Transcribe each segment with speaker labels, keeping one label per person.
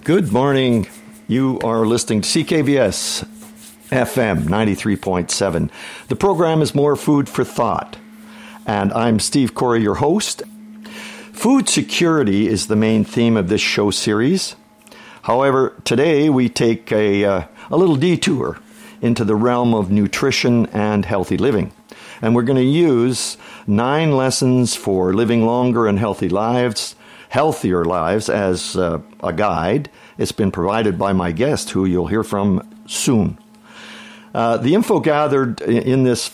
Speaker 1: Good morning. You are listening to CKVS FM 93.7. The program is More Food for Thought, and I'm Steve Corey, your host. Food security is the main theme of this show series. However, today we take a little detour into the realm of nutrition and healthy living. And we're going to use 9 lessons for living longer and healthier lives as a guide. It's been provided by my guest, who you'll hear from soon. The info gathered in this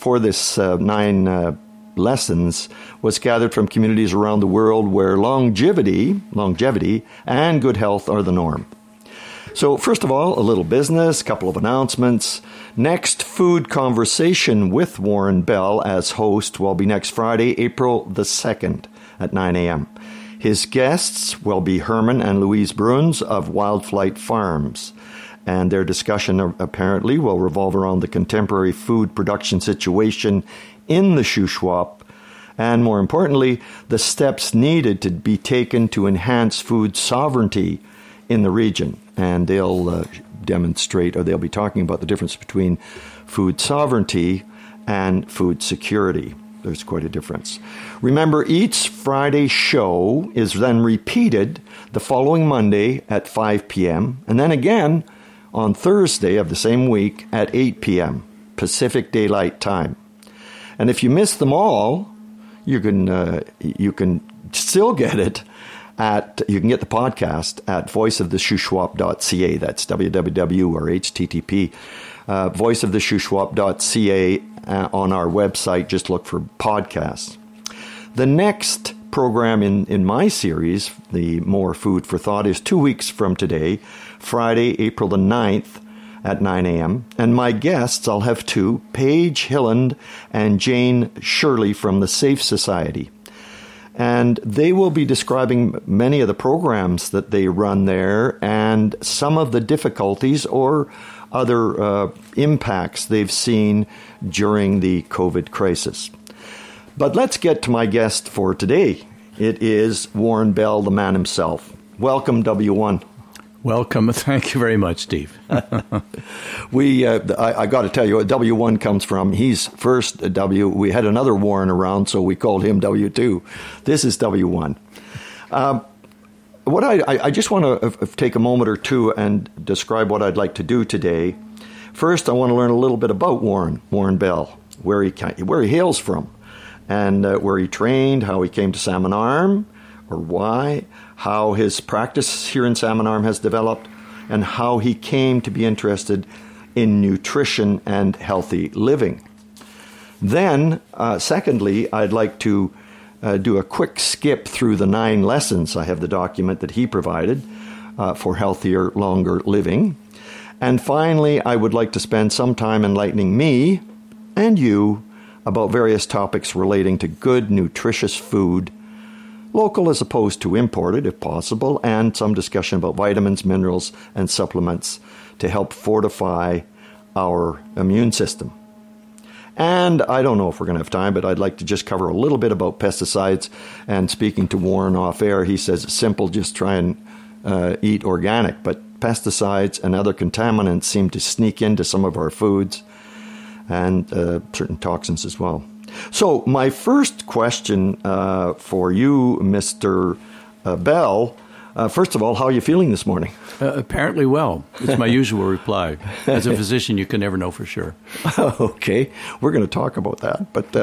Speaker 1: 9 lessons was gathered from communities around the world where longevity and good health are the norm. So first of all, a little business, a couple of announcements. Next food conversation with Warren Bell as host will be next Friday, April the 2nd at 9 a.m. His guests will be Herman and Louise Bruns of Wildflight Farms, and their discussion apparently will revolve around the contemporary food production situation in the Shuswap, and more importantly, the steps needed to be taken to enhance food sovereignty in the region. And they'll demonstrate, or they'll be talking about the difference between food sovereignty and food security. There's quite a difference. Remember, each Friday show is then repeated the following Monday at 5 p.m. and then again on Thursday of the same week at 8 p.m. Pacific Daylight Time. And if you miss them all, you can still get it you can get the podcast at voiceoftheshuswap.ca. That's www or http voiceoftheshuswap.ca on our website. Just look for podcasts. The next program in my series, the More Food for Thought, is 2 weeks from today, Friday, April the 9th at 9 a.m. And my guests, I'll have 2, Paige Hilland and Jane Shirley from the Safe Society. And they will be describing many of the programs that they run there and some of the difficulties or other impacts they've seen during the COVID crisis. But let's get to my guest for today. It is Warren Bell, the man himself. Welcome, W1.
Speaker 2: Welcome. Thank you very much, Steve.
Speaker 1: I got to tell you what W1 comes from. He's first W. We had another Warren around, so we called him W2. This is W1. I just want to take a moment or two and describe what I'd like to do today. First, I want to learn a little bit about Warren Bell, where he hails from, and where he trained, how he came to Salmon Arm, or why, how his practice here in Salmon Arm has developed, and how he came to be interested in nutrition and healthy living. Then, secondly, I'd like to do a quick skip through the 9 lessons. I have the document that he provided for healthier, longer living. And finally, I would like to spend some time enlightening me and you about various topics relating to good, nutritious food, local as opposed to imported, if possible, and some discussion about vitamins, minerals, and supplements to help fortify our immune system. And I don't know if we're going to have time, but I'd like to just cover a little bit about pesticides. And speaking to Warren off air, he says it's simple, just try and eat organic. But pesticides and other contaminants seem to sneak into some of our foods and certain toxins as well. So my first question for you, Mr. Bell, first of all, how are you feeling this morning?
Speaker 2: Apparently well. It's my usual reply. As a physician, you can never know for sure.
Speaker 1: Okay, we're going to talk about that. But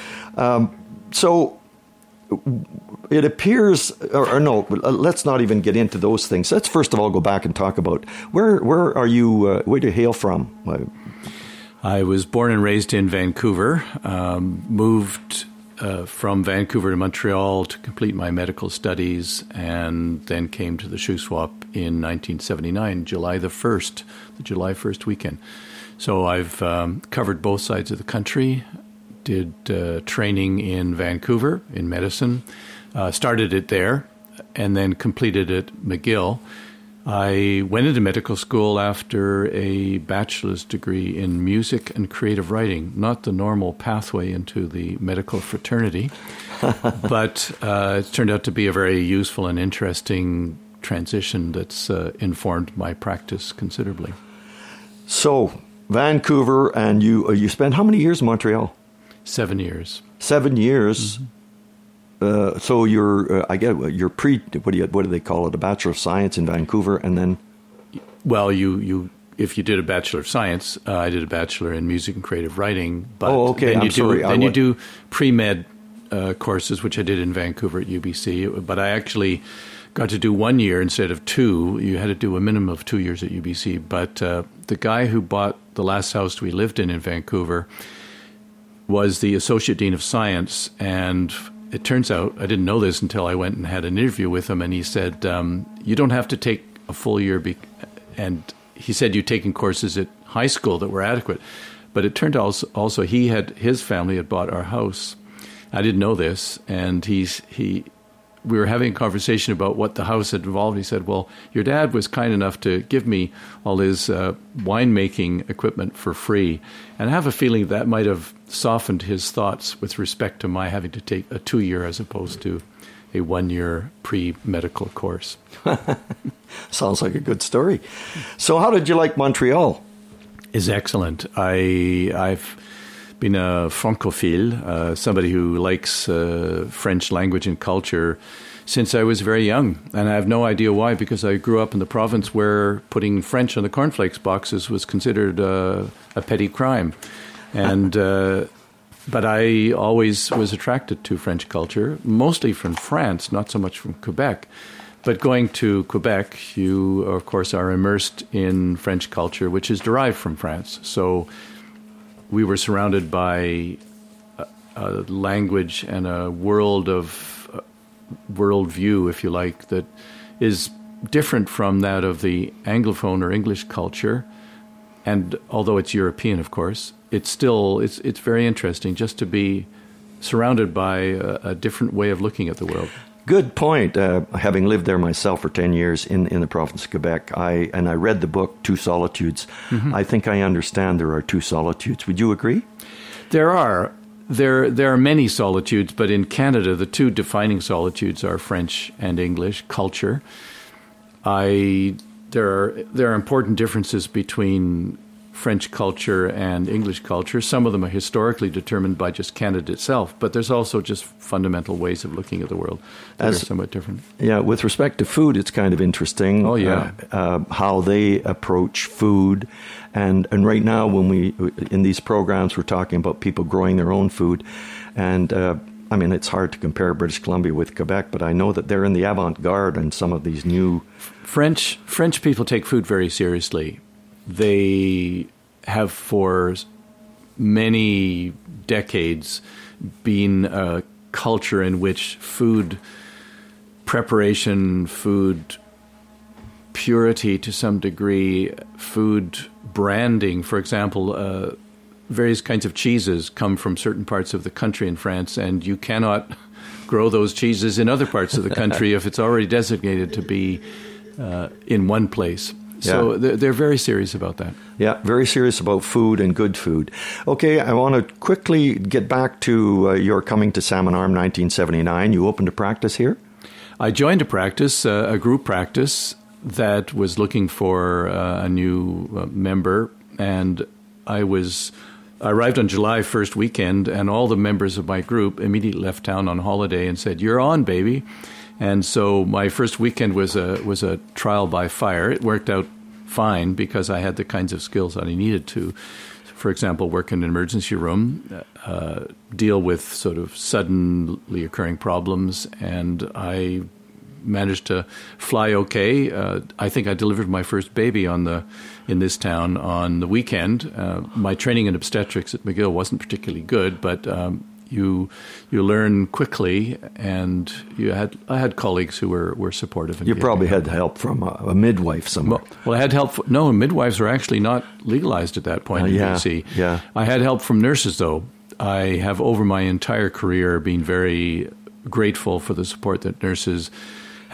Speaker 1: so it appears, or no, let's not even get into those things. Let's first of all go back and talk about where are you? Where do you hail from?
Speaker 2: I was born and raised in Vancouver, moved from Vancouver to Montreal to complete my medical studies, and then came to the Shuswap in 1979, July 1st weekend. So I've covered both sides of the country, did training in Vancouver in medicine, started it there, and then completed it at McGill. I went into medical school after a bachelor's degree in music and creative writing, not the normal pathway into the medical fraternity, but it turned out to be a very useful and interesting transition that's informed my practice considerably.
Speaker 1: So, Vancouver, and you spent how many years in Montreal?
Speaker 2: 7 years.
Speaker 1: 7 years. Mm-hmm. So you're, I get you're what do they call it? A Bachelor of Science in Vancouver, and then.
Speaker 2: Well, if you did a Bachelor of Science, I did a Bachelor in Music and Creative Writing. But
Speaker 1: okay.
Speaker 2: Then you do pre-med courses, which I did in Vancouver at UBC. But I actually got to do 1 year instead of 2. You had to do a minimum of 2 years at UBC. But the guy who bought the last house we lived in Vancouver was the Associate Dean of Science. And it turns out, I didn't know this until I went and had an interview with him. And he said, you don't have to take a full year. And he said you'd taken courses at high school that were adequate. But it turned out also his family had bought our house. I didn't know this. And we were having a conversation about what the house had involved. He said, well, your dad was kind enough to give me all his winemaking equipment for free. And I have a feeling that might have softened his thoughts with respect to my having to take a 2-year as opposed to a 1-year pre-medical course.
Speaker 1: Sounds like a good story. So how did you like Montreal?
Speaker 2: It's excellent. I've been a francophile, somebody who likes French language and culture since I was very young. And I have no idea why, because I grew up in the province where putting French on the cornflakes boxes was considered a petty crime. And but I always was attracted to French culture, mostly from France, not so much from Quebec. But going to Quebec, you, of course, are immersed in French culture, which is derived from France. So we were surrounded by a language and a world of worldview, if you like, that is different from that of the Anglophone or English culture. And although it's European, of course, it's still it's very interesting just to be surrounded by a different way of looking at the world.
Speaker 1: Good point. Having lived there myself for 10 years in the province of Quebec, I read the book Two Solitudes. Mm-hmm. I think I understand there are two solitudes. Would you agree?
Speaker 2: There are. There are many solitudes, but in Canada, the two defining solitudes are French and English culture. There are important differences between French culture and English culture. Some of them are historically determined by just Canada itself, but there's also just fundamental ways of looking at the world that are somewhat different.
Speaker 1: Yeah, with respect to food, it's kind of interesting.
Speaker 2: Oh, yeah.
Speaker 1: How they approach food. And right now, when in these programs, we're talking about people growing their own food. And I mean, it's hard to compare British Columbia with Quebec, but I know that they're in the avant-garde and some of these new...
Speaker 2: French people take food very seriously. They have for many decades been a culture in which food preparation, food purity to some degree, food branding, for example, various kinds of cheeses come from certain parts of the country in France, and you cannot grow those cheeses in other parts of the country if it's already designated to be in one place. So they're very serious about that. Yeah,
Speaker 1: very serious about food and good food. Okay, I want to quickly get back to your coming to Salmon Arm 1979. You opened a practice here?
Speaker 2: I joined a practice, a group practice that was looking for a new member, and I arrived on July 1st weekend, and all the members of my group immediately left town on holiday and said, "You're on, baby." And so my first weekend was a trial by fire. It worked out fine because I had the kinds of skills that I needed to, for example, work in an emergency room, deal with sort of suddenly occurring problems, and I managed to fly okay. I think I delivered my first baby in this town on the weekend. My training in obstetrics at McGill wasn't particularly good, but you learn quickly, and I had colleagues who were supportive.
Speaker 1: You probably had help from a midwife somewhere.
Speaker 2: Well, I had help. No, midwives were actually not legalized at that point in BC.
Speaker 1: Yeah.
Speaker 2: I had help from nurses, though. I have over my entire career been very grateful for the support that nurses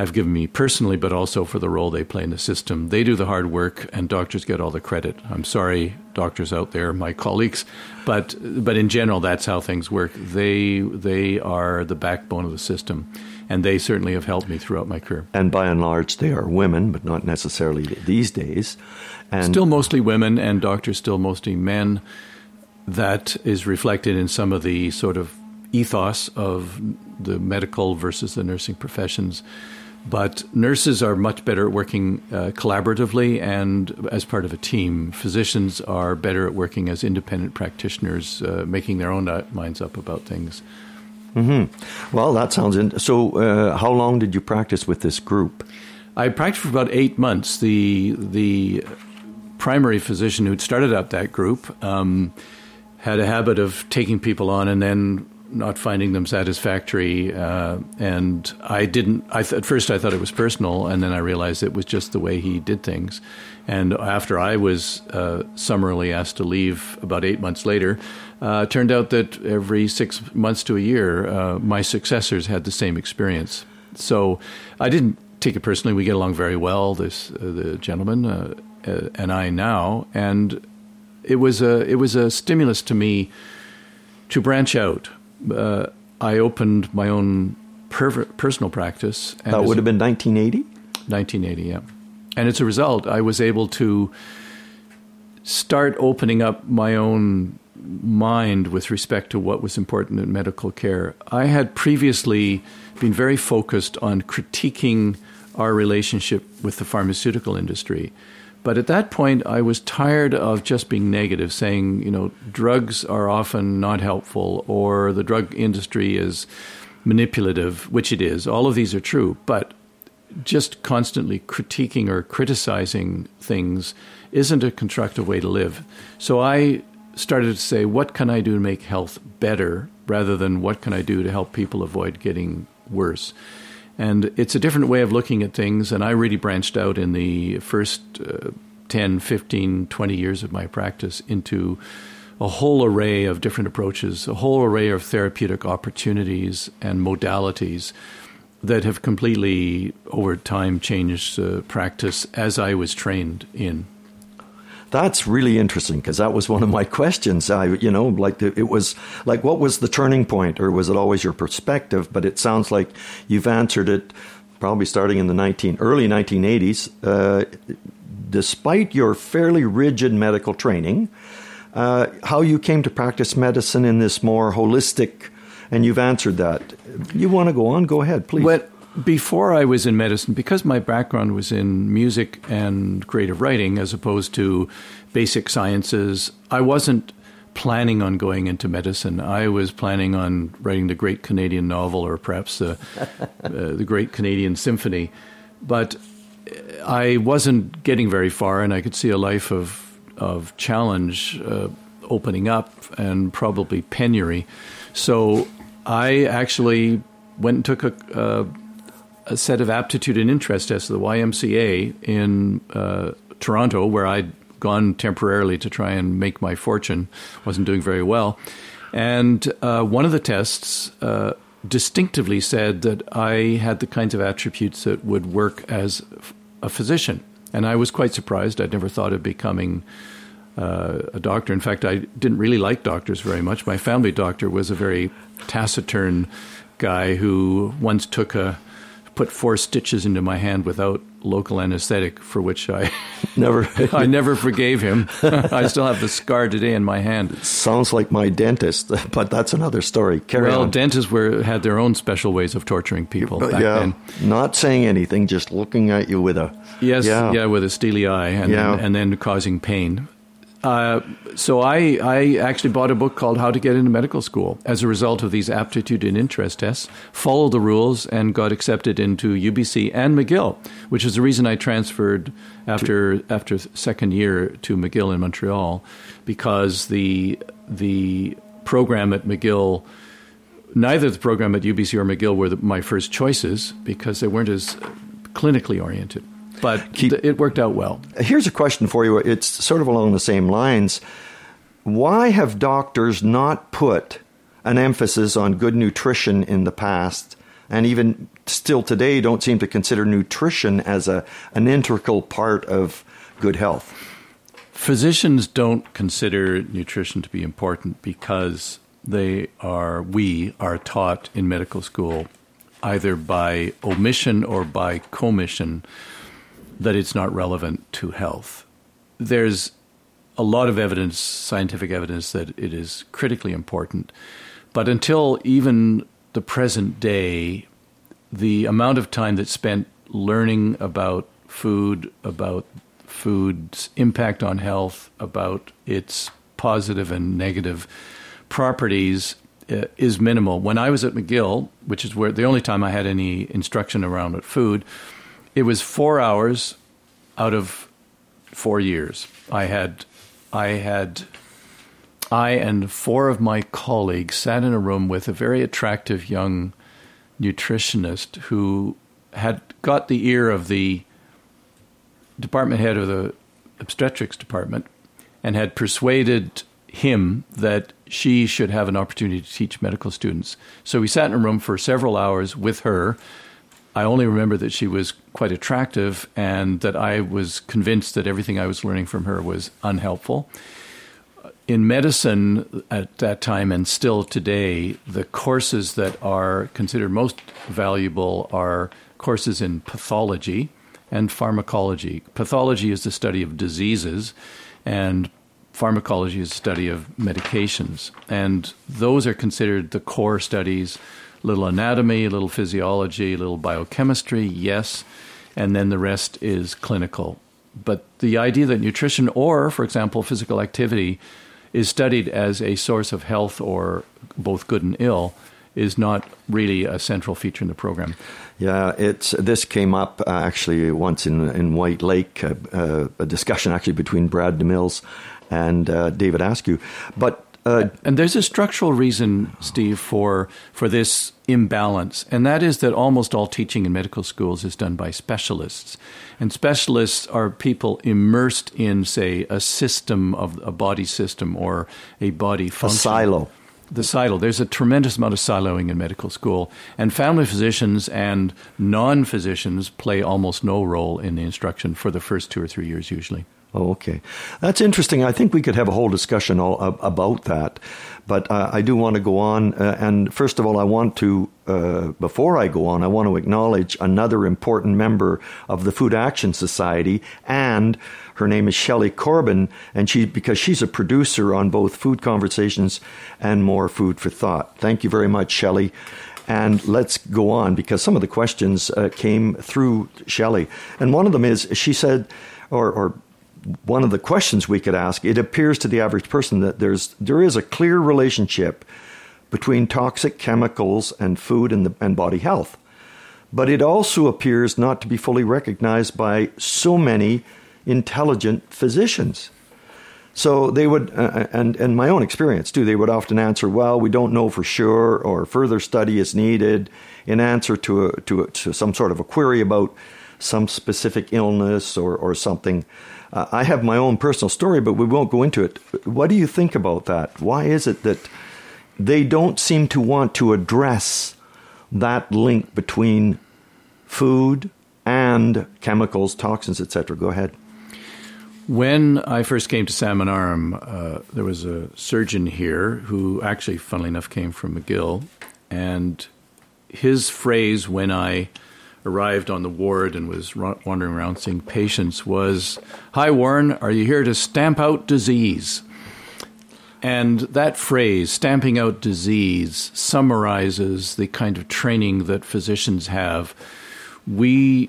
Speaker 2: have given me personally, but also for the role they play in the system. They do the hard work, and doctors get all the credit. I'm sorry, doctors out there, my colleagues, but in general, that's how things work. They are the backbone of the system, and they certainly have helped me throughout my career.
Speaker 1: And by and large, they are women, but not necessarily these days. And
Speaker 2: still mostly women, and doctors still mostly men. That is reflected in some of the sort of ethos of the medical versus the nursing professions. But nurses are much better at working collaboratively and as part of a team. Physicians are better at working as independent practitioners, making their own minds up about things.
Speaker 1: Mm-hmm. Well, that sounds so. How long did you practice with this group?
Speaker 2: I practiced for about 8 months. The primary physician who'd started up that group had a habit of taking people on and then not finding them satisfactory, and I didn't. At first, I thought it was personal, and then I realized it was just the way he did things. And after I was summarily asked to leave about 8 months later, it turned out that every 6 months to a year, my successors had the same experience. So I didn't take it personally. We get along very well, the gentleman and I now, and it was a stimulus to me to branch out. I opened my own personal practice. And
Speaker 1: that would have been 1980?
Speaker 2: 1980, yeah. And as a result, I was able to start opening up my own mind with respect to what was important in medical care. I had previously been very focused on critiquing our relationship with the pharmaceutical industry. But at that point, I was tired of just being negative, saying, drugs are often not helpful, or the drug industry is manipulative, which it is. All of these are true. But just constantly critiquing or criticizing things isn't a constructive way to live. So I started to say, what can I do to make health better, rather than what can I do to help people avoid getting worse? And it's a different way of looking at things, and I really branched out in the first 10, 15, 20 years of my practice into a whole array of different approaches, a whole array of therapeutic opportunities and modalities that have completely, over time, changed practice as I was trained in.
Speaker 1: That's really interesting, because that was one of my questions. It was like, what was the turning point, or was it always your perspective? But it sounds like you've answered it probably starting in the early 1980s, despite your fairly rigid medical training, how you came to practice medicine in this more holistic, and you've answered that. You want to go on? Go ahead, please.
Speaker 2: Well, before I was in medicine, because my background was in music and creative writing as opposed to basic sciences, I wasn't planning on going into medicine. I was planning on writing the Great Canadian Novel, or perhaps the Great Canadian Symphony. But I wasn't getting very far, and I could see a life of challenge opening up, and probably penury. So I actually went and took a set of aptitude and interest tests at the YMCA in Toronto, where I'd gone temporarily to try and make my fortune. Wasn't doing very well. And one of the tests distinctively said that I had the kinds of attributes that would work as a physician. And I was quite surprised. I'd never thought of becoming a doctor. In fact, I didn't really like doctors very much. My family doctor was a very taciturn guy who once put 4 stitches into my hand without local anesthetic, for which I never forgave him. I still have the scar today in my hand.
Speaker 1: Sounds like my dentist, but that's another story. Carry on.
Speaker 2: Dentists had their own special ways of torturing people back then.
Speaker 1: Not saying anything, just looking at you with a...
Speaker 2: Yes, with a steely eye, and then causing pain. So I actually bought a book called How to Get into Medical School as a result of these aptitude and interest tests, followed the rules, and got accepted into UBC and McGill, which is the reason I transferred after second year to McGill in Montreal, because the program at McGill, neither the program at UBC or McGill were my first choices, because they weren't as clinically oriented. But it worked out well. Here's
Speaker 1: a question for you. It's sort of along the same lines. Why have doctors not put an emphasis on good nutrition in the past, and even still today don't seem to consider nutrition as an integral part of good health.
Speaker 2: Physicians don't consider nutrition to be important because we are taught in medical school, either by omission or by commission, that it's not relevant to health. There's a lot of evidence, scientific evidence, that it is critically important. But until even the present day, the amount of time that's spent learning about food's impact on health, about its positive and negative properties is minimal. When I was at McGill, which is where the only time I had any instruction around food, it was 4 hours out of 4 years. I and four of my colleagues sat in a room with a very attractive young nutritionist who had got the ear of the department head of the obstetrics department and had persuaded him that she should have an opportunity to teach medical students. So we sat in a room for several hours with her. I only remember that she was quite attractive and that I was convinced that everything I was learning from her was unhelpful. In medicine at that time and still today, the courses that are considered most valuable are courses in pathology and pharmacology. Pathology is the study of diseases, and pharmacology is the study of medications. And those are considered the core studies: little anatomy, a little physiology, a little biochemistry, yes, and then the rest is clinical. But the idea that nutrition or, for example, physical activity is studied as a source of health or both good and ill is not really a central feature in the program.
Speaker 1: Yeah, this came up actually once in White Lake, a discussion actually between Brad DeMills and David Askew. But
Speaker 2: and there's a structural reason, Steve, for this imbalance, and that is that almost all teaching in medical schools is done by specialists. And specialists are people immersed in, say, a system of a body system or a body function.
Speaker 1: A silo.
Speaker 2: The silo. There's a tremendous amount of siloing in medical school, and family physicians and non-physicians play almost no role in the instruction for the first 2 or 3 years usually.
Speaker 1: Oh, okay. That's interesting. I think we could have a whole discussion about that. But I do want to go on. And first of all, I want to, before I go on, I want to acknowledge another important member of the Food Action Society. And her name is Shelley Corbin. And because she's a producer on both Food Conversations and More Food for Thought. Thank you very much, Shelley. And let's go on, because some of the questions came through Shelley. And one of them is, she said, or one of the questions we could ask, it appears to the average person that there is a clear relationship between toxic chemicals and food and body health. But it also appears not to be fully recognized by so many intelligent physicians. So they would, and my own experience too, they would often answer, well, we don't know for sure, or further study is needed in answer to some sort of a query about some specific illness or something. I have my own personal story, but we won't go into it. What do you think about that? Why is it that they don't seem to want to address that link between food and chemicals, toxins, etc.? Go ahead.
Speaker 2: When I first came to Salmon Arm, there was a surgeon here who actually, funnily enough, came from McGill. And his phrase when I arrived on the ward and was wandering around seeing patients was, "Hi, Warren, are you here to stamp out disease?" And that phrase, stamping out disease, summarizes the kind of training that physicians have. We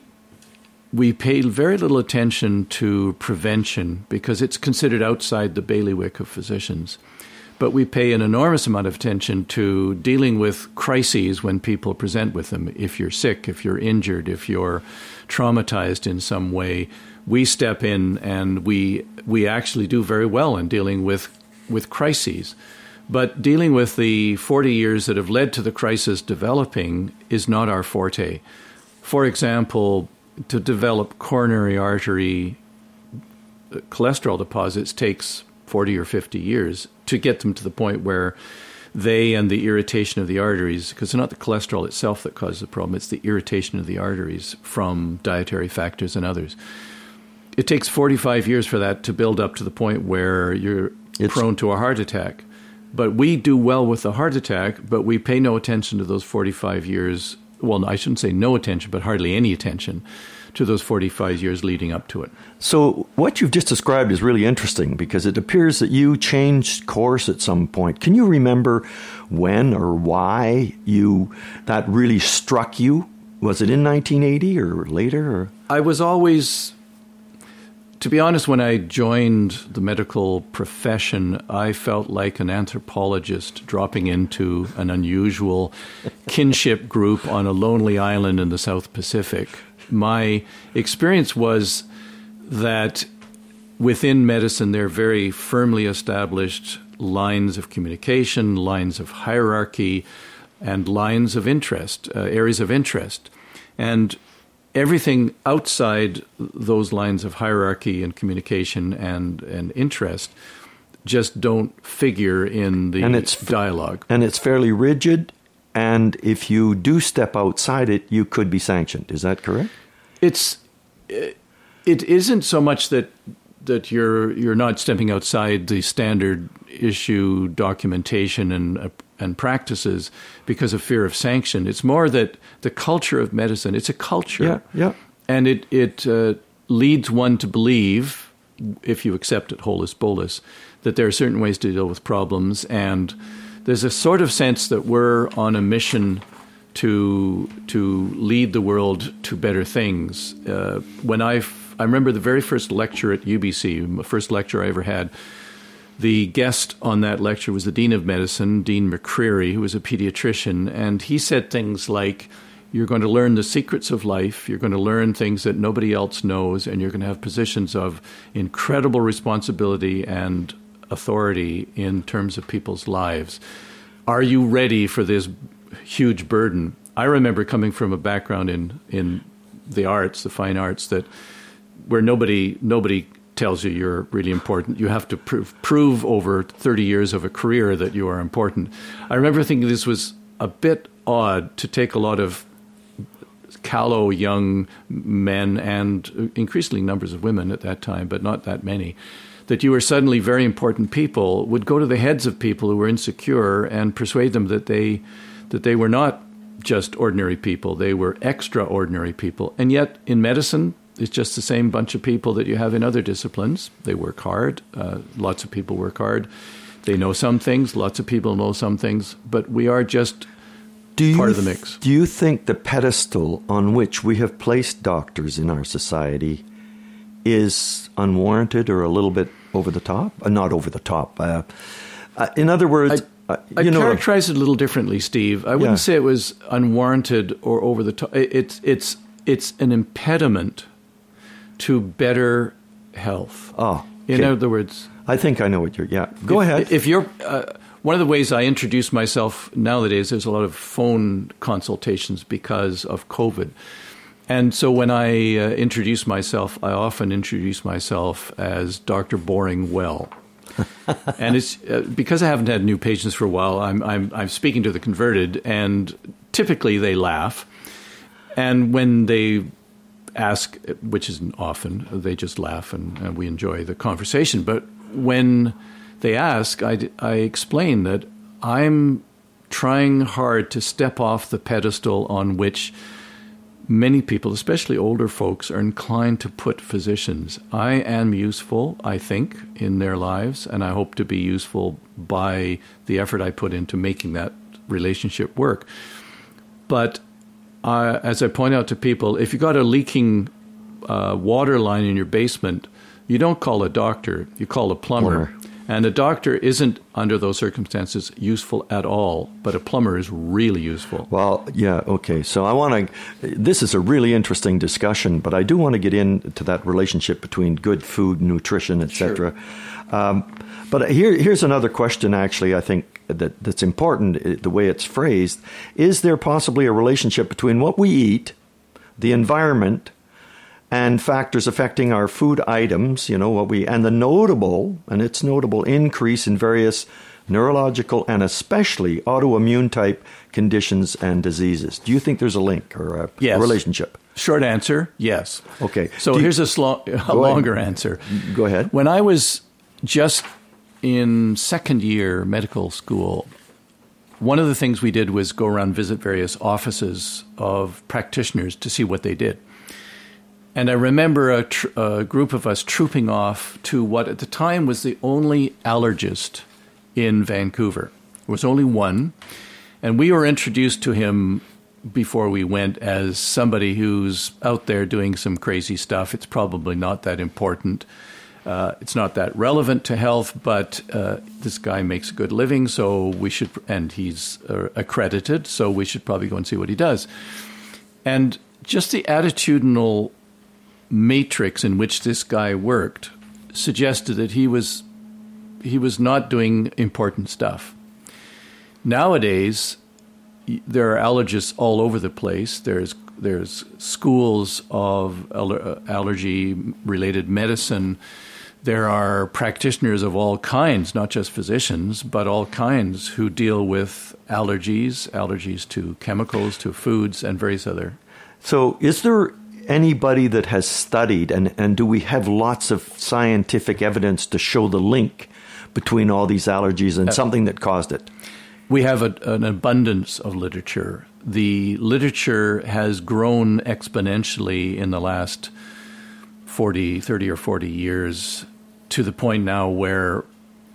Speaker 2: pay very little attention to prevention because it's considered outside the bailiwick of physicians. But we pay an enormous amount of attention to dealing with crises when people present with them. If you're sick, if you're injured, if you're traumatized in some way, we step in and we actually do very well in dealing with crises. But dealing with the 40 years that have led to the crisis developing is not our forte. For example, to develop coronary artery cholesterol deposits takes 40 or 50 years to get them to the point where they and the irritation of the arteries, because it's not the cholesterol itself that causes the problem, it's the irritation of the arteries from dietary factors and others. It takes 45 years for that to build up to the point where you're prone to a heart attack. But we do well with the heart attack, but we pay no attention to those 45 years. Well, I shouldn't say no attention, but hardly any attention to those 45 years leading up to it.
Speaker 1: So what you've just described is really interesting because it appears that you changed course at some point. Can you remember when or why that really struck you? Was it in 1980 or later? Or?
Speaker 2: I was always, to be honest, when I joined the medical profession, I felt like an anthropologist dropping into an unusual kinship group on a lonely island in the South Pacific. My experience was that within medicine, there are very firmly established lines of communication, lines of hierarchy, and lines of interest, areas of interest. And everything outside those lines of hierarchy and communication and interest just don't figure in the dialogue.
Speaker 1: And it's fairly rigid, and if you do step outside it, you could be sanctioned. Is that correct?
Speaker 2: It isn't so much that you're not stepping outside the standard issue documentation and practices because of fear of sanction. It's more that the culture of medicine, it's a culture.
Speaker 1: Yeah.
Speaker 2: And it leads one to believe, if you accept it holus bolus, that there are certain ways to deal with problems. And there's a sort of sense that we're on a mission to lead the world to better things. When I remember the very first lecture at UBC, the first lecture I ever had, the guest on that lecture was the Dean of Medicine, Dean McCreary, who was a pediatrician, and he said things like, you're going to learn the secrets of life, you're going to learn things that nobody else knows, and you're going to have positions of incredible responsibility and authority in terms of people's lives. Are you ready for this huge burden? I remember coming from a background in the arts, the fine arts, that where nobody tells you you're really important. You have to prove over 30 years of a career that you are important. I remember thinking this was a bit odd to take a lot of callow young men and increasingly numbers of women at that time, but not that many, that you were suddenly very important people, would go to the heads of people who were insecure and persuade them that they were not just ordinary people, they were extraordinary people. And yet in medicine, it's just the same bunch of people that you have in other disciplines. They work hard. Lots of people work hard. They know some things. Lots of people know some things. But we are just part of the mix.
Speaker 1: Do you think the pedestal on which we have placed doctors in our society is unwarranted or a little bit over the top? Not over the top. In other words...
Speaker 2: I characterize it a little differently, Steve. I wouldn't say it was unwarranted or over the top. It's an impediment to better health.
Speaker 1: Oh, okay.
Speaker 2: In other words,
Speaker 1: I think I know what you're. Yeah, go ahead.
Speaker 2: If you're one of the ways I introduce myself nowadays, there's a lot of phone consultations because of COVID, and so when I introduce myself, I often introduce myself as Dr. Boring Well. And it's because I haven't had new patients for a while. I'm speaking to the converted, and typically they laugh. And when they ask, which isn't often, they just laugh, and we enjoy the conversation. But when they ask, I explain that I'm trying hard to step off the pedestal on which many people, especially older folks, are inclined to put physicians. I am useful, I think, in their lives, and I hope to be useful by the effort I put into making that relationship work. But as I point out to people, if you got a leaking water line in your basement, you don't call a doctor, you call a plumber. And a doctor isn't, under those circumstances, useful at all, but a plumber is really useful.
Speaker 1: Well, yeah, okay. So this is a really interesting discussion, but I do want to get into that relationship between good food, nutrition, etc. Sure. But here's another question, actually, I think that's important, the way it's phrased. Is there possibly a relationship between what we eat, the environment, and factors affecting our food items, and the notable increase in various neurological, and especially autoimmune type conditions and diseases. Do you think there's a link or a relationship?
Speaker 2: Short answer, yes.
Speaker 1: Okay.
Speaker 2: So here's a longer answer.
Speaker 1: Go ahead.
Speaker 2: When I was just in second year medical school, one of the things we did was go around and visit various offices of practitioners to see what they did. And I remember a group of us trooping off to what at the time was the only allergist in Vancouver. There was only one. And we were introduced to him before we went as somebody who's out there doing some crazy stuff. It's probably not that important. It's not that relevant to health, but this guy makes a good living, so we should, and he's accredited, so we should probably go and see what he does. And just the attitudinal matrix in which this guy worked suggested that he was not doing important stuff. Nowadays, there are allergists all over the place. There's schools of allergy-related medicine. There are practitioners of all kinds, not just physicians, but all kinds who deal with allergies to chemicals, to foods, and various other.
Speaker 1: So is there anybody that has studied, and do we have lots of scientific evidence to show the link between all these allergies and something that caused it?
Speaker 2: We have an abundance of literature. The literature has grown exponentially in the last 30 or 40 years to the point now where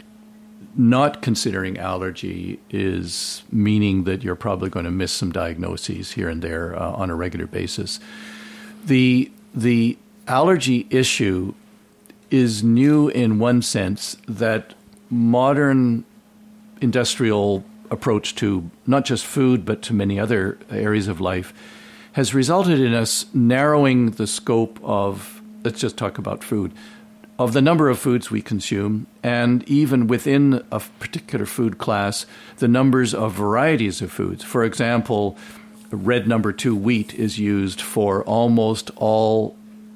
Speaker 2: not considering allergy is meaning that you're probably going to miss some diagnoses here and there on a regular basis. The allergy issue is new in one sense, that modern industrial approach to not just food, but to many other areas of life, has resulted in us narrowing the scope of, let's just talk about food, of the number of foods we consume, and even within a particular food class, the numbers of varieties of foods. For example, red number 2 wheat is used for almost all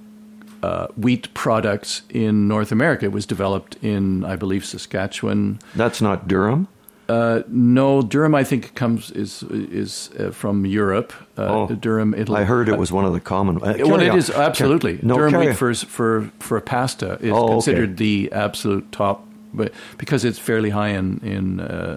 Speaker 2: wheat products in North America. It was developed in, I believe, Saskatchewan.
Speaker 1: That's not Durham?
Speaker 2: No, Durham, I think, is from Europe. Durham, Italy.
Speaker 1: I heard it was one of the common.
Speaker 2: Well, it is absolutely. Durham wheat for pasta is considered the absolute top, but because it's fairly high in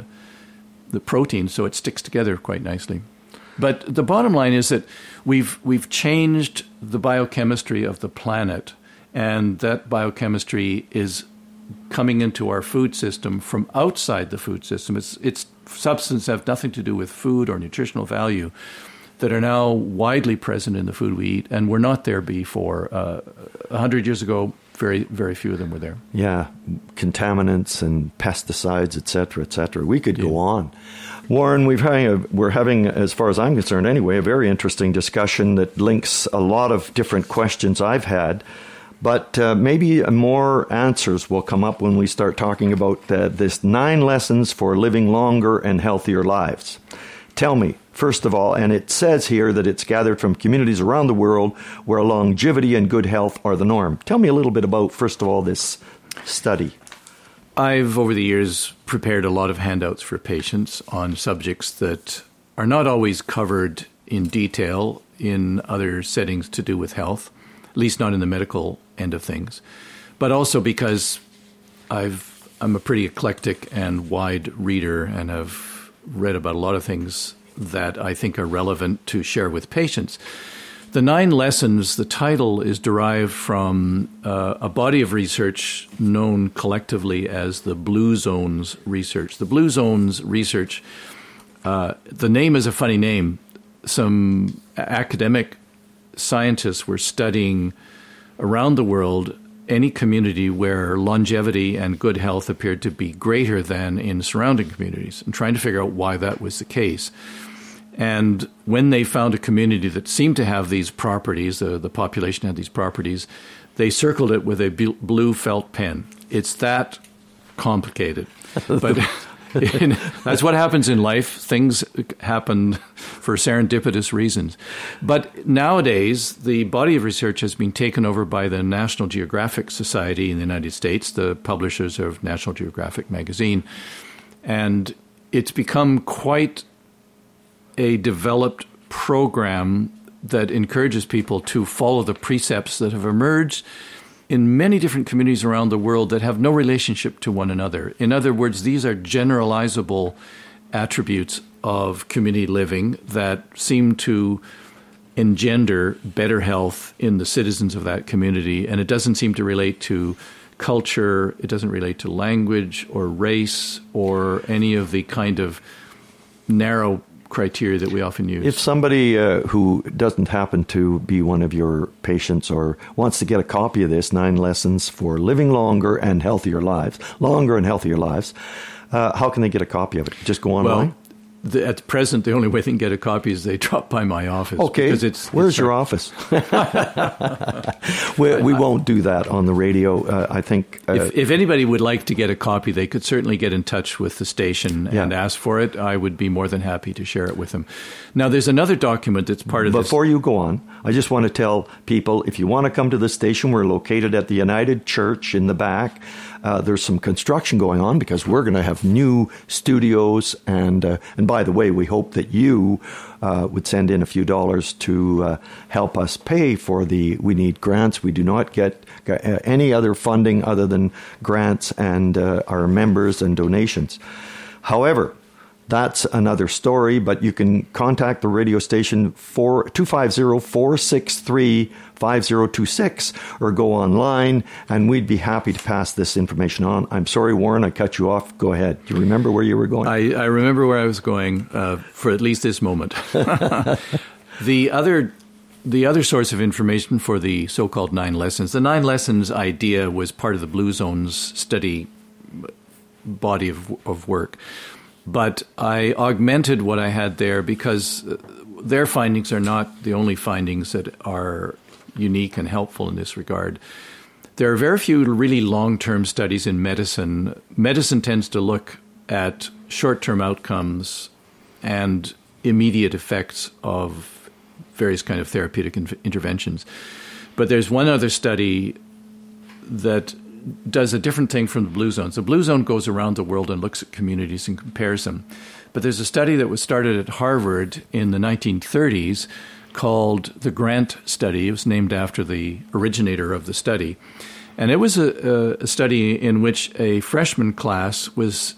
Speaker 2: the protein, so it sticks together quite nicely. But the bottom line is that we've changed the biochemistry of the planet, and that biochemistry is coming into our food system from outside the food system. It's substances have nothing to do with food or nutritional value that are now widely present in the food we eat, and were not there before. 100 years ago, very, very few of them were there.
Speaker 1: Yeah, contaminants and pesticides, et cetera, We could go on. Warren, we're having, as far as I'm concerned anyway, a very interesting discussion that links a lot of different questions I've had. But maybe more answers will come up when we start talking about this 9 lessons for living longer and healthier lives. Tell me, first of all, and it says here that it's gathered from communities around the world where longevity and good health are the norm. Tell me a little bit about, first of all, this study.
Speaker 2: I've, over the years, prepared a lot of handouts for patients on subjects that are not always covered in detail in other settings to do with health, at least not in the medical end of things, but also because I'm a pretty eclectic and wide reader and have read about a lot of things that I think are relevant to share with patients. The 9 lessons, the title is derived from a body of research known collectively as the Blue Zones research. The Blue Zones research, the name is a funny name. Some academic scientists were studying around the world any community where longevity and good health appeared to be greater than in surrounding communities, and trying to figure out why that was the case. And when they found a community that seemed to have these properties, the population had these properties, they circled it with a blue felt pen. It's that complicated. But that's what happens in life. Things happen for serendipitous reasons. But nowadays, the body of research has been taken over by the National Geographic Society in the United States, the publishers of National Geographic magazine. And it's become quite a developed program that encourages people to follow the precepts that have emerged in many different communities around the world that have no relationship to one another. In other words, these are generalizable attributes of community living that seem to engender better health in the citizens of that community. And it doesn't seem to relate to culture, it doesn't relate to language or race or any of the kind of narrow criteria that we often use.
Speaker 1: If somebody who doesn't happen to be one of your patients or wants to get a copy of this, 9 Lessons for Living Longer and Healthier Lives, how can they get a copy of it? Just go online?
Speaker 2: Well, at present, the only way they can get a copy is they drop by my office.
Speaker 1: Okay. Where's your office? we won't do that on the radio. I think...
Speaker 2: if anybody would like to get a copy, they could certainly get in touch with the station and ask for it. I would be more than happy to share it with them. Now, there's another document that's part of this.
Speaker 1: Before you go on, I just want to tell people, if you want to come to the station, we're located at the United Church in the back. There's some construction going on because we're going to have new studios. And by the way, we hope that you would send in a few dollars to help us pay for we need grants. We do not get any other funding other than grants and our members and donations. However, that's another story, but you can contact the radio station 250-463-5026 or go online, and we'd be happy to pass this information on. I'm sorry, Warren, I cut you off. Go ahead. Do you remember where you were going?
Speaker 2: I remember where I was going for at least this moment. The other source of information for the so-called 9 Lessons, the 9 Lessons idea was part of the Blue Zone's study body of work. But I augmented what I had there because their findings are not the only findings that are unique and helpful in this regard. There are very few really long-term studies in medicine. Medicine tends to look at short-term outcomes and immediate effects of various kind of therapeutic interventions. But there's one other study that does a different thing from the Blue Zones. The Blue Zone goes around the world and looks at communities and compares them. But there's a study that was started at Harvard in the 1930s called the Grant Study. It was named after the originator of the study. And it was a study in which a freshman class was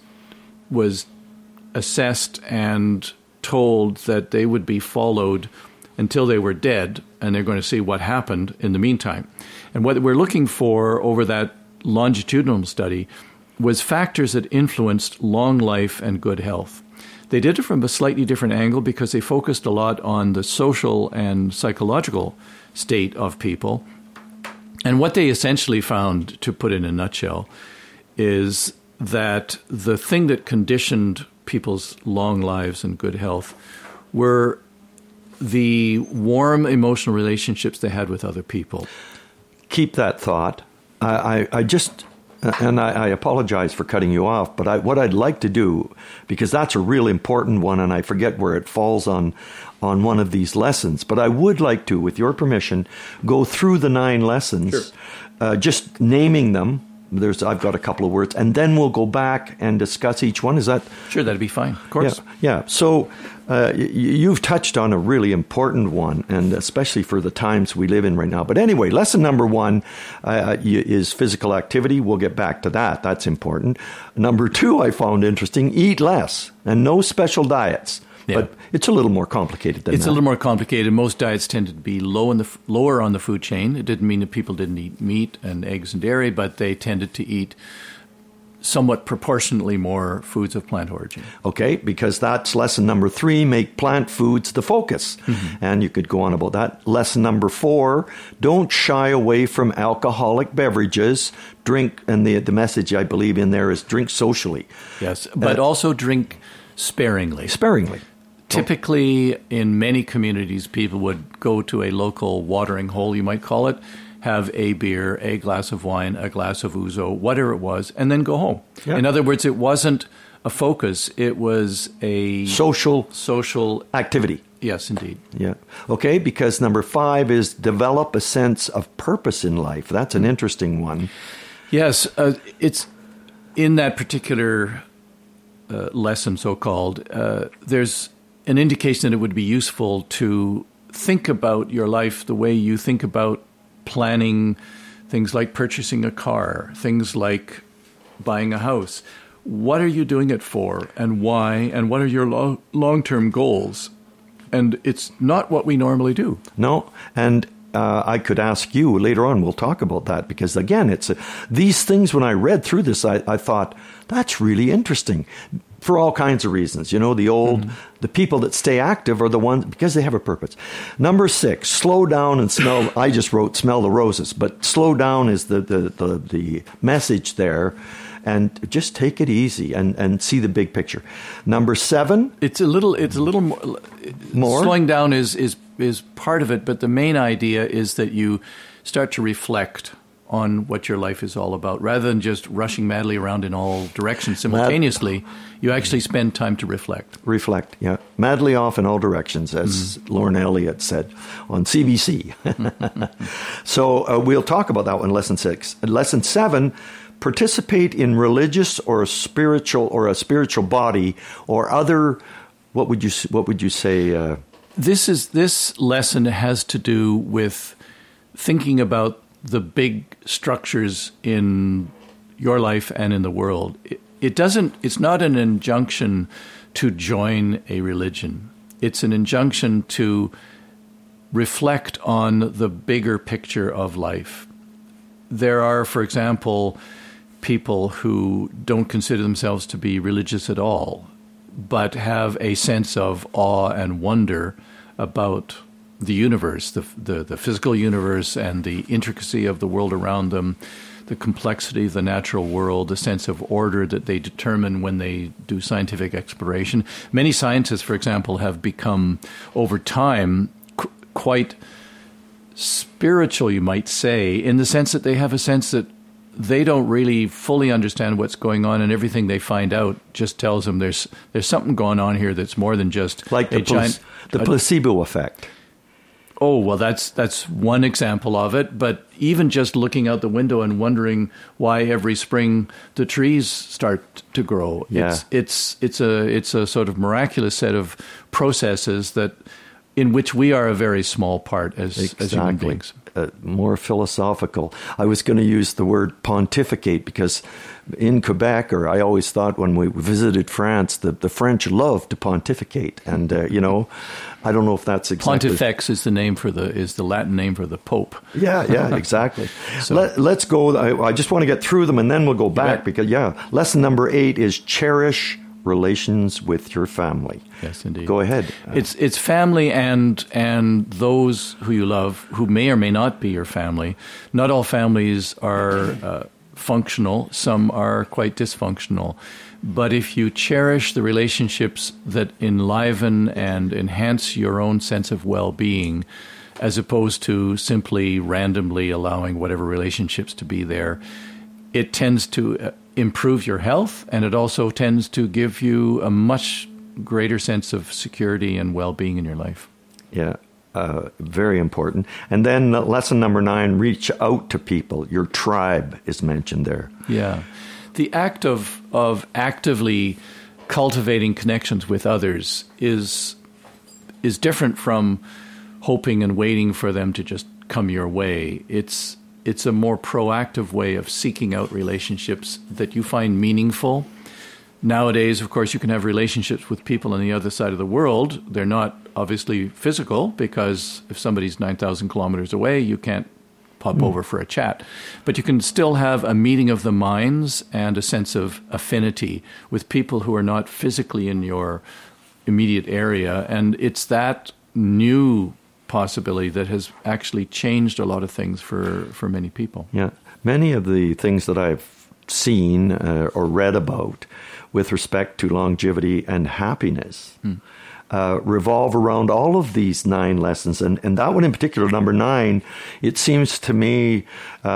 Speaker 2: assessed and told that they would be followed until they were dead, and they're going to see what happened in the meantime. And what we're looking for over that longitudinal study was factors that influenced long life and good health. They did it from a slightly different angle because they focused a lot on the social and psychological state of people. And what they essentially found, to put it in a nutshell, is that the thing that conditioned people's long lives and good health were the warm emotional relationships they had with other people.
Speaker 1: Keep that thought. I apologize for cutting you off, but what I'd like to do, because that's a real important one, and I forget where it falls on one of these lessons, but I would like to, with your permission, go through the 9 lessons, sure. Just naming them. I've got a couple of words, and then we'll go back and discuss each one. Is that...
Speaker 2: Sure, that'd be fine. Of course.
Speaker 1: Yeah. So you've touched on a really important one, and especially for the times we live in right now. But anyway, lesson number 1 is physical activity. We'll get back to that. That's important. Number 2, I found interesting, eat less and no special diets. Yeah. But it's a little more complicated than that.
Speaker 2: It's a little more complicated. Most diets tended to be lower on the food chain. It didn't mean that people didn't eat meat and eggs and dairy, but they tended to eat somewhat proportionately more foods of plant origin.
Speaker 1: Okay, because that's lesson number 3, make plant foods the focus. Mm-hmm. And you could go on about that. Lesson number 4, don't shy away from alcoholic beverages. Drink, and the message I believe in there is drink socially.
Speaker 2: Yes, but also drink sparingly.
Speaker 1: Sparingly.
Speaker 2: Typically, in many communities, people would go to a local watering hole, you might call it, have a beer, a glass of wine, a glass of ouzo, whatever it was, and then go home. Yeah. In other words, it wasn't a focus. It was a... Social
Speaker 1: activity.
Speaker 2: Yes, indeed.
Speaker 1: Yeah. Okay, because number 5 is develop a sense of purpose in life. That's an interesting one.
Speaker 2: Yes, it's in that particular lesson, so-called, there's an indication that it would be useful to think about your life the way you think about planning things like purchasing a car, things like buying a house. What are you doing it for, and why, and what are your long-term goals? And it's not what we normally do.
Speaker 1: No, and I could ask you later on, we'll talk about that, because again, these things, when I read through this, I thought, that's really interesting for all kinds of reasons. You know, the people that stay active are the ones, because they have a purpose. Number 6, slow down and smell. I just wrote smell the roses, but slow down is the message there. And just take it easy and see the big picture. Number 7,
Speaker 2: it's a little more. Slowing down is part of it, but the main idea is that you start to reflect on what your life is all about, rather than just rushing madly around in all directions simultaneously. You actually spend time to reflect.
Speaker 1: Reflect, yeah, madly off in all directions, as Lorne Elliott said on CBC. So we'll talk about that one. Lesson 6, Lesson 7. Participate in religious or a spiritual body or other. What would you say?
Speaker 2: This lesson has to do with thinking about the big structures in your life and in the world. It's not an injunction to join a religion. It's an injunction to reflect on the bigger picture of life. There are, for example, people who don't consider themselves to be religious at all, but have a sense of awe and wonder about the universe, the physical universe and the intricacy of the world around them, the complexity of the natural world, the sense of order that they determine when they do scientific exploration. Many scientists, for example, have become, over time, quite spiritual, you might say, in the sense that they have a sense that they don't really fully understand what's going on, and everything they find out just tells them there's something going on here that's more than just
Speaker 1: like the placebo effect.
Speaker 2: Oh, well, that's one example of it. But even just looking out the window and wondering why every spring the trees start to grow,
Speaker 1: yeah.
Speaker 2: it's a sort of miraculous set of processes in which we are a very small part as human beings.
Speaker 1: More philosophical. I was going to use the word pontificate, because in Quebec, or I always thought when we visited France, the French love to pontificate. And, I don't know if that's exactly...
Speaker 2: Pontifex is the Latin name for the Pope.
Speaker 1: Yeah, exactly. So, let's go. I just want to get through them, and then we'll go back, because, lesson number 8 is cherish relations with your family.
Speaker 2: Yes, indeed.
Speaker 1: Go ahead.
Speaker 2: It's family and those who you love, who may or may not be your family. Not all families are functional. Some are quite dysfunctional. But if you cherish the relationships that enliven and enhance your own sense of well-being, as opposed to simply randomly allowing whatever relationships to be there, it tends to improve your health, and it also tends to give you a much greater sense of security and well-being in your life.
Speaker 1: Yeah, very important. And then lesson number 9, reach out to people. Your tribe is mentioned there.
Speaker 2: Yeah. The act of actively cultivating connections with others is different from hoping and waiting for them to just come your way. It's a more proactive way of seeking out relationships that you find meaningful. Nowadays, of course, you can have relationships with people on the other side of the world. They're not obviously physical, because if somebody's 9,000 kilometers away, you can't pop over for a chat. But you can still have a meeting of the minds and a sense of affinity with people who are not physically in your immediate area. And it's that new possibility that has actually changed a lot of things for many people.
Speaker 1: Yeah. Many of the things that I've seen or read about with respect to longevity and happiness revolve around all of these 9 lessons. And that one in particular, number 9, it seems to me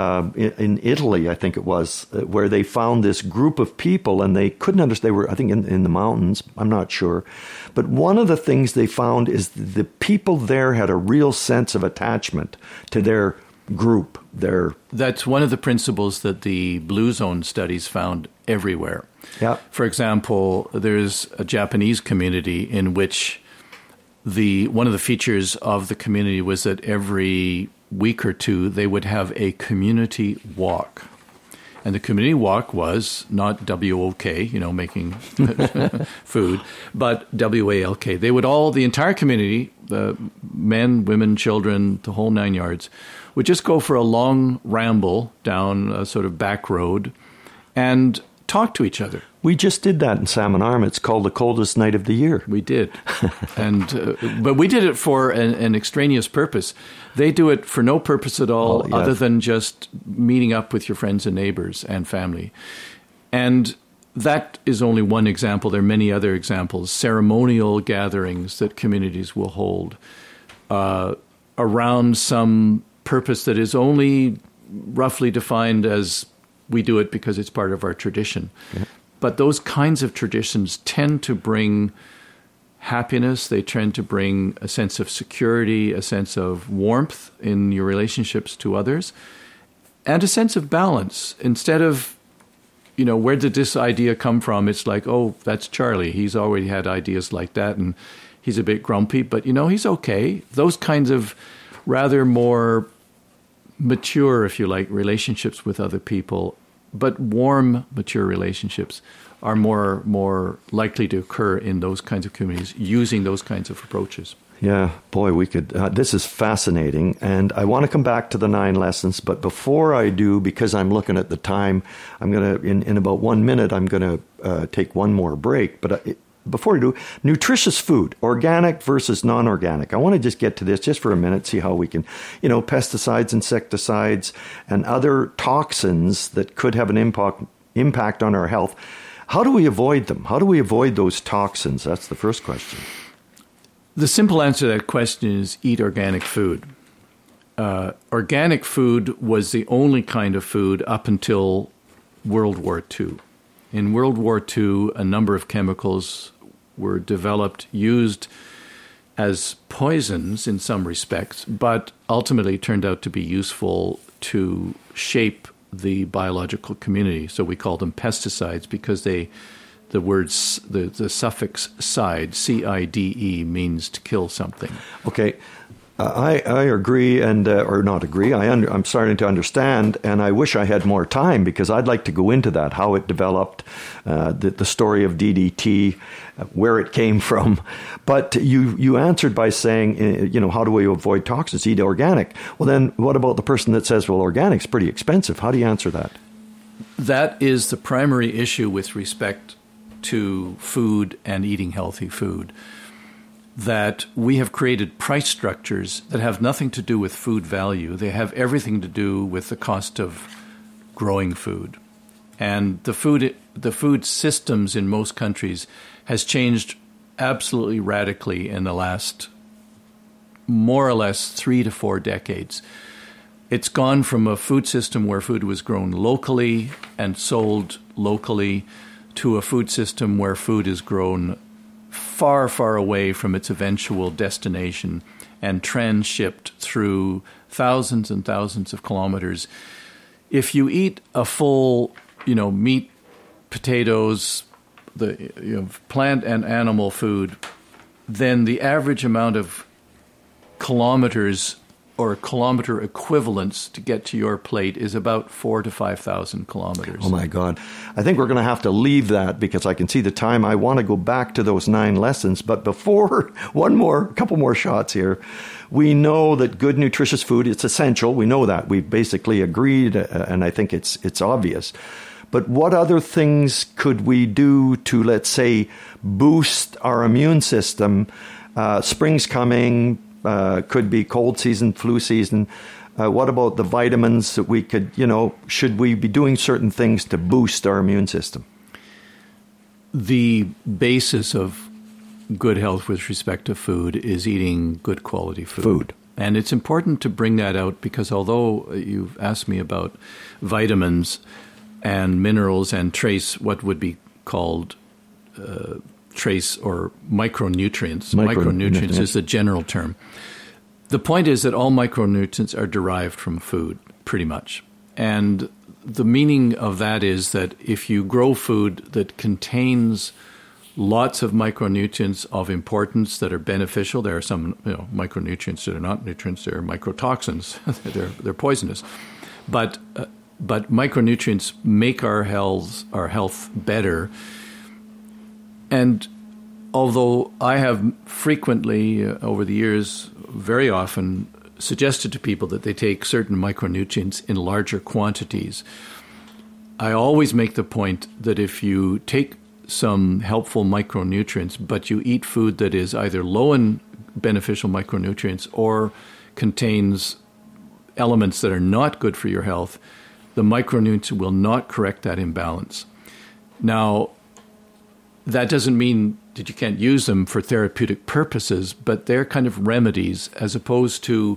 Speaker 1: in Italy, I think it was, where they found this group of people and they couldn't understand. They were, I think, in the mountains. I'm not sure. But one of the things they found is the people there had a real sense of attachment to their group.
Speaker 2: That's one of the principles that the Blue Zone studies found everywhere.
Speaker 1: Yeah.
Speaker 2: For example, there's a Japanese community in which one of the features of the community was that every week or two they would have a community walk. And the community walk was not W-O-K, making food, but W-A-L-K. The entire community, the men, women, children, the whole 9 yards, would just go for a long ramble down a sort of back road and talk to each other.
Speaker 1: We just did that in Salmon Arm. It's called the coldest night of the year.
Speaker 2: We did. But we did it for an extraneous purpose. They do it for no purpose at all other than just meeting up with your friends and neighbors and family. And that is only one example. There are many other examples. Ceremonial gatherings that communities will hold around some purpose that is only roughly defined as we do it because it's part of our tradition. Yeah. But those kinds of traditions tend to bring happiness. They tend to bring a sense of security, a sense of warmth in your relationships to others, and a sense of balance. Instead of, where did this idea come from? It's like, oh, that's Charlie. He's already had ideas like that, and he's a bit grumpy, but, he's okay. Those kinds of rather more mature, if you like, relationships with other people, but warm, mature relationships are more likely to occur in those kinds of communities using those kinds of approaches.
Speaker 1: Yeah, boy, we could. This is fascinating, and I want to come back to the 9 lessons. But before I do, because I'm looking at the time, I'm going to in about 1 minute, I'm going to take one more break. But before we do, nutritious food, organic versus non-organic. I want to just get to this just for a minute, see how we can, pesticides, insecticides, and other toxins that could have an impact on our health. How do we avoid them? How do we avoid those toxins? That's the first question.
Speaker 2: The simple answer to that question is eat organic food. Organic food was the only kind of food up until World War II. In World War II, a number of chemicals were developed, used as poisons in some respects, but ultimately turned out to be useful to shape the biological community. So we call them pesticides because the suffix "cide," C-I-D-E, means to kill something. Okay.
Speaker 1: I agree, or not agree. I'm starting to understand, and I wish I had more time because I'd like to go into that, how it developed, the story of DDT, where it came from. But you answered by saying, how do we avoid toxins? Eat organic. Well, then what about the person that says, well, organic's pretty expensive? How do you answer that?
Speaker 2: That is the primary issue with respect to food and eating healthy food. That we have created price structures that have nothing to do with food value. They have everything to do with the cost of growing food. And the food systems in most countries has changed absolutely radically in the last more or less 3 to 4 decades. It's gone from a food system where food was grown locally and sold locally to a food system where food is grown far, far away from its eventual destination and transshipped through thousands and thousands of kilometers. If you eat a full, meat, potatoes, the plant and animal food, then the average amount of kilometers or kilometer equivalents to get to your plate is about 4,000 to 5,000 kilometers.
Speaker 1: Oh, my God. I think we're going to have to leave that because I can see the time. I want to go back to those 9 lessons. But before, a couple more shots here. We know that good, nutritious food, it's essential. We know that. We've basically agreed, and I think it's obvious. But what other things could we do to, let's say, boost our immune system? Spring's coming. Could be cold season, flu season. What about the vitamins that we could, should we be doing certain things to boost our immune system?
Speaker 2: The basis of good health with respect to food is eating good quality food. And it's important to bring that out because although you've asked me about vitamins and minerals and what would be called trace or micronutrients. Micronutrients is the general term. The point is that all micronutrients are derived from food, pretty much. And the meaning of that is that if you grow food that contains lots of micronutrients of importance that are beneficial, there are some micronutrients that are not nutrients, they're microtoxins, they're poisonous. But micronutrients make our health better. And although I have frequently, over the years, very often suggested to people that they take certain micronutrients in larger quantities, I always make the point that if you take some helpful micronutrients, but you eat food that is either low in beneficial micronutrients or contains elements that are not good for your health, the micronutrients will not correct that imbalance. Now, that doesn't mean that you can't use them for therapeutic purposes, but they're kind of remedies as opposed to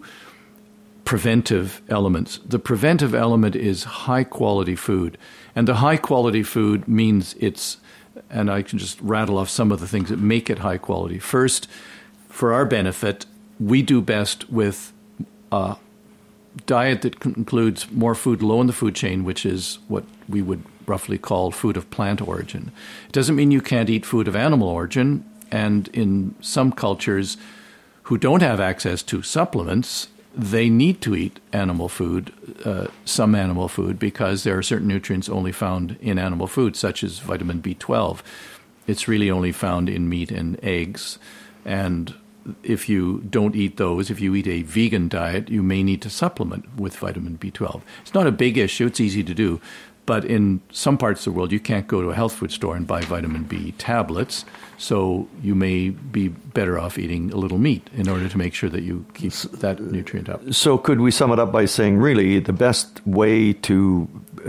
Speaker 2: preventive elements. The preventive element is high-quality food, and the high-quality food means it's, and I can just rattle off some of the things that make it high quality. First, for our benefit, we do best with a diet that includes more food low in the food chain, which is what we would roughly call food of plant origin. It doesn't mean you can't eat food of animal origin, and in some cultures who don't have access to supplements, they need to eat animal food, some animal food, because there are certain nutrients only found in animal food, such as vitamin B12. It's really only found in meat and eggs. And if you don't eat those, if you eat a vegan diet, you may need to supplement with vitamin B12. It's not a big issue. It's easy to do. But in some parts of the world, you can't go to a health food store and buy vitamin B tablets. So you may be better off eating a little meat in order to make sure that you keep that nutrient up.
Speaker 1: So could we sum it up by saying, really, the best way to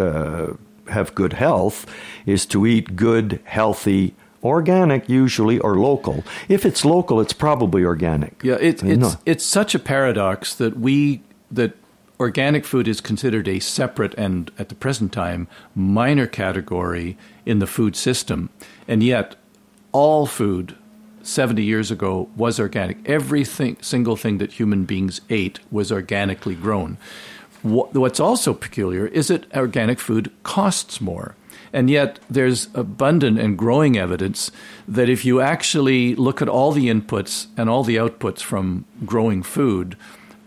Speaker 1: have good health is to eat good, healthy, organic usually, or local. If it's local, it's probably organic.
Speaker 2: Yeah, it's such a paradox that organic food is considered a separate and, at the present time, minor category in the food system. And yet, all food 70 years ago was organic. Single thing that human beings ate was organically grown. What's also peculiar is that organic food costs more. And yet there's abundant and growing evidence that if you actually look at all the inputs and all the outputs from growing food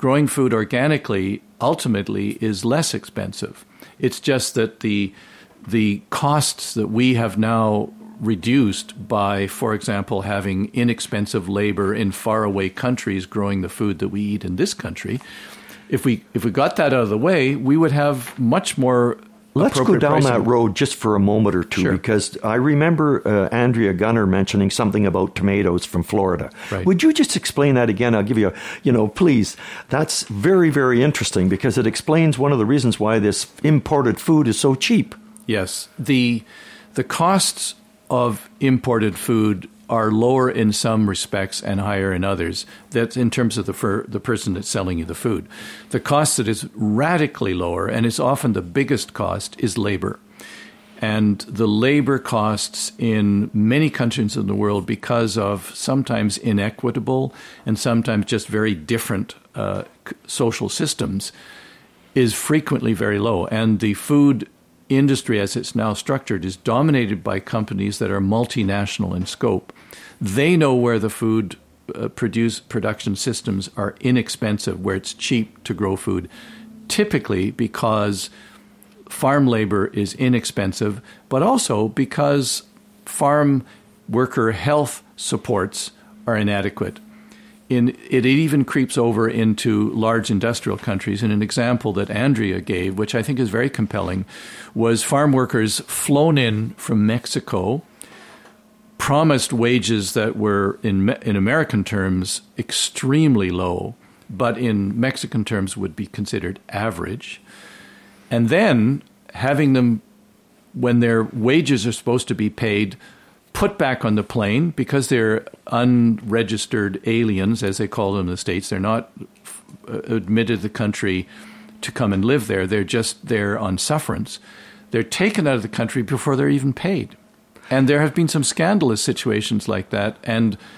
Speaker 2: organically ultimately is less expensive. It's just that the costs that we have now reduced by, for example, having inexpensive labor in faraway countries growing the food that we eat in this country, if we got that out of the way, we would have much more.
Speaker 1: Let's go down that road just for a moment or two,
Speaker 2: sure.
Speaker 1: Because I remember Andrea Gunner mentioning something about tomatoes from Florida.
Speaker 2: Right.
Speaker 1: Would you just explain that again? I'll give you please. That's very, very interesting because it explains one of the reasons why this imported food is so cheap.
Speaker 2: Yes. The costs of imported food are lower in some respects and higher in others. That's in terms of the person that's selling you the food. The cost that is radically lower, and is often the biggest cost, is labor. And the labor costs in many countries in the world, because of sometimes inequitable and sometimes just very different social systems, is frequently very low. And the food industry, as it's now structured, is dominated by companies that are multinational in scope. They know where the food production systems are inexpensive, where it's cheap to grow food, typically because farm labor is inexpensive, but also because farm worker health supports are inadequate. It even creeps over into large industrial countries. And an example that Andrea gave, which I think is very compelling, was farm workers flown in from Mexico, promised wages that were, in American terms, extremely low, but in Mexican terms would be considered average. And then having them, when their wages are supposed to be paid, put back on the plane because they're unregistered aliens, as they call them in the States. They're not admitted to the country to come and live there. They're just there on sufferance. They're taken out of the country before they're even paid. And there have been some scandalous situations like that. And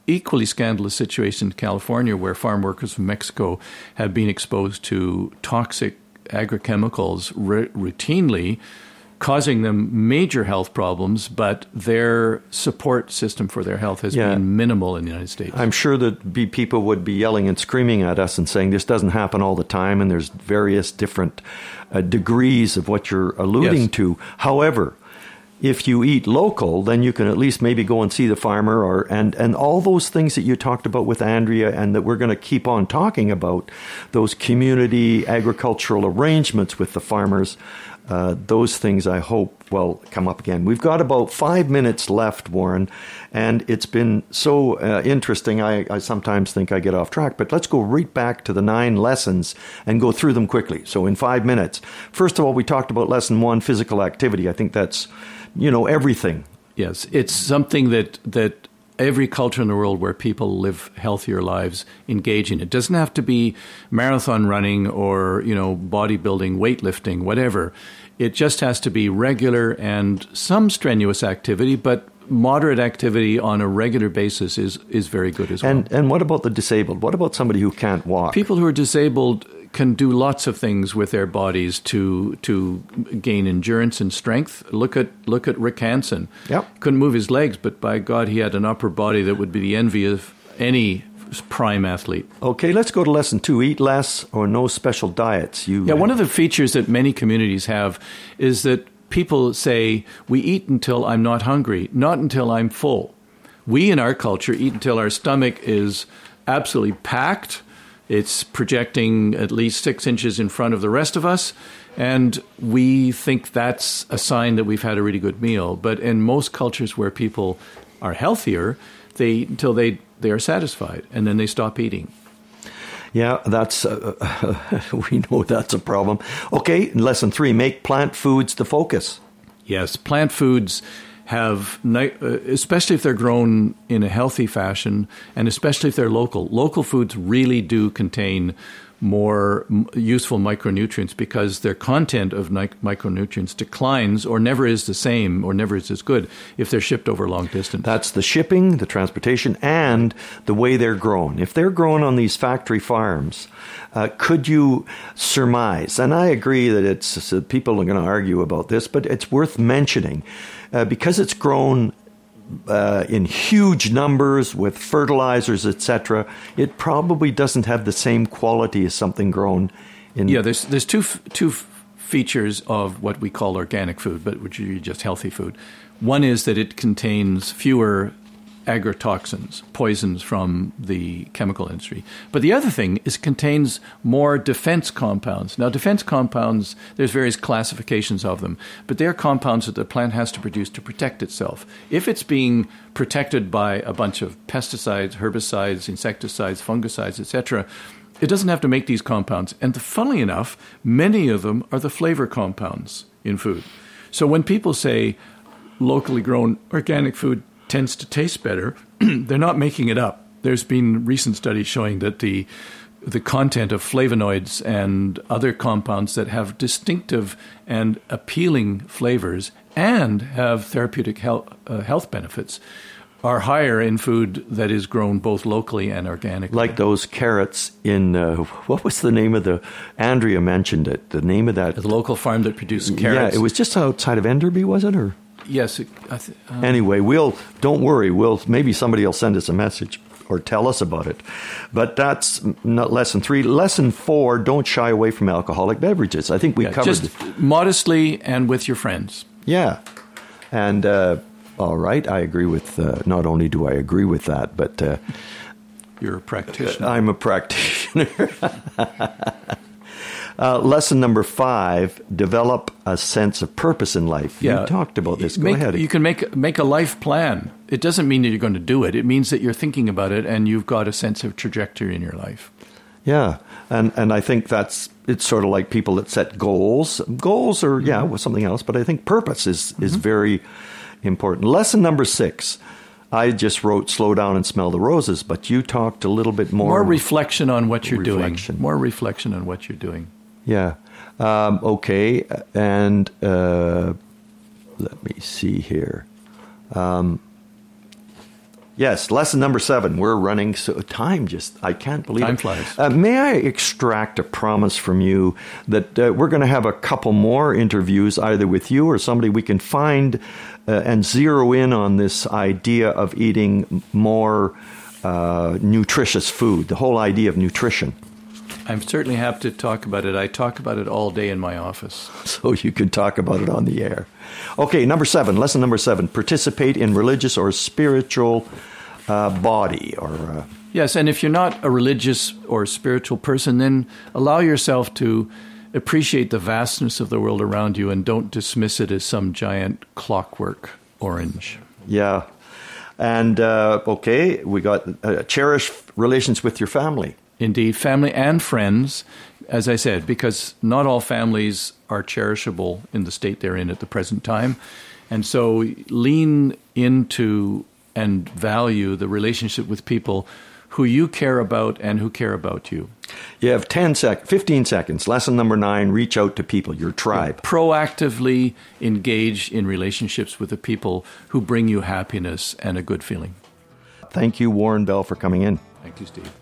Speaker 2: equally scandalous situation in California where farm workers from Mexico have been exposed to toxic agrochemicals routinely, causing them major health problems, but their support system for their health has been minimal in the United States.
Speaker 1: I'm sure that people would be yelling and screaming at us and saying this doesn't happen all the time, and there's various different degrees of what you're alluding to. However, if you eat local, then you can at least maybe go and see the farmer, and all those things that you talked about with Andrea and that we're going to keep on talking about, those community agricultural arrangements with the farmers, those things I hope will come up again. We've got about 5 minutes left, Warren, and it's been so interesting. I sometimes think I get off track, but let's go right back to the 9 lessons and go through them quickly. So in 5 minutes, first of all, we talked about lesson 1, physical activity. I think that's, everything.
Speaker 2: Yes, it's something that every culture in the world where people live healthier lives engage in. It doesn't have to be marathon running or, bodybuilding, weightlifting, whatever. It just has to be regular and some strenuous activity, but moderate activity on a regular basis is very good as well.
Speaker 1: And what about the disabled? What about somebody who can't walk?
Speaker 2: People who are disabled can do lots of things with their bodies to gain endurance and strength. Look at Rick Hansen.
Speaker 1: Yep.
Speaker 2: Couldn't move his legs, but by God, he had an upper body that would be the envy of any prime athlete.
Speaker 1: Okay, let's go to lesson 2. Eat less or no special diets.
Speaker 2: One of the features that many communities have is that people say, we eat until I'm not hungry, not until I'm full. We in our culture eat until our stomach is absolutely packed. It's projecting at least 6 inches in front of the rest of us, and we think that's a sign that we've had a really good meal. But in most cultures where people are healthier, they eat until they are satisfied, and then they stop eating.
Speaker 1: Yeah, that's we know that's a problem. Okay, lesson 3, make plant foods the focus.
Speaker 2: Yes, plant foods have, especially if they're grown in a healthy fashion, and especially if they're local. Local foods really do contain more useful micronutrients because their content of micronutrients declines or never is the same or never is as good if they're shipped over long distance.
Speaker 1: That's the shipping, the transportation, and the way they're grown. If they're grown on these factory farms, could you surmise, and I agree that it's people are going to argue about this, but it's worth mentioning, because it's grown in huge numbers with fertilizers, etc., it probably doesn't have the same quality as something grown in...
Speaker 2: Yeah, there's two features of what we call organic food, but which are just healthy food. One is that it contains fewer agrotoxins, poisons from the chemical industry. But the other thing is it contains more defense compounds. Now, defense compounds, there's various classifications of them, but they're compounds that the plant has to produce to protect itself. If it's being protected by a bunch of pesticides, herbicides, insecticides, fungicides, etc., it doesn't have to make these compounds. And funnily enough, many of them are the flavor compounds in food. So when people say locally grown organic food tends to taste better, they're not making it up. There's been recent studies showing that the content of flavonoids and other compounds that have distinctive and appealing flavors and have therapeutic health benefits are higher in food that is grown both locally and organically.
Speaker 1: Like those carrots in, what was the name of Andrea mentioned it, the name of that?
Speaker 2: The local farm that produces carrots.
Speaker 1: Yeah, it was just outside of Enderby, was it? Or
Speaker 2: yes.
Speaker 1: Anyway, don't worry, maybe somebody will send us a message or tell us about it. But that's not lesson 3. Lesson 4, don't shy away from alcoholic beverages. I think we covered
Speaker 2: just modestly and with your friends.
Speaker 1: Yeah. And all right, I agree with, not only do I agree with that, but...
Speaker 2: You're a practitioner.
Speaker 1: I'm a practitioner. Lesson number 5, develop a sense of purpose in life.
Speaker 2: Yeah.
Speaker 1: You talked about this. Go ahead.
Speaker 2: You can make a life plan. It doesn't mean that you're going to do it. It means that you're thinking about it and you've got a sense of trajectory in your life.
Speaker 1: Yeah, and I think it's sort of like people that set goals. Goals are, with something else, but I think purpose is very important. Lesson number 6. I just wrote slow down and smell the roses, but you talked a little bit more.
Speaker 2: More reflection on what you're doing. More reflection on what you're doing.
Speaker 1: Yeah. Okay. And let me see here. Yes, lesson number 7. We're running, so I can't believe
Speaker 2: time
Speaker 1: it.
Speaker 2: flies.
Speaker 1: May I extract a promise from you that we're going to have a couple more interviews, either with you or somebody we can find and zero in on this idea of eating more nutritious food, the whole idea of nutrition.
Speaker 2: I'm certainly happy to talk about it. I talk about it all day in my office.
Speaker 1: So you can talk about it on the air. Okay, number 7, lesson number 7, participate in religious or spiritual body.
Speaker 2: Yes, and if you're not a religious or spiritual person, then allow yourself to appreciate the vastness of the world around you and don't dismiss it as some giant clockwork orange.
Speaker 1: Yeah. And, okay, we got cherish relations with your family.
Speaker 2: Indeed, family and friends, as I said, because not all families are cherishable in the state they're in at the present time. And so lean into and value the relationship with people who you care about and who care about you.
Speaker 1: You have 15 seconds. Lesson number 9, reach out to people, your tribe.
Speaker 2: Proactively engage in relationships with the people who bring you happiness and a good feeling.
Speaker 1: Thank you, Warren Bell, for coming in.
Speaker 2: Thank you, Steve.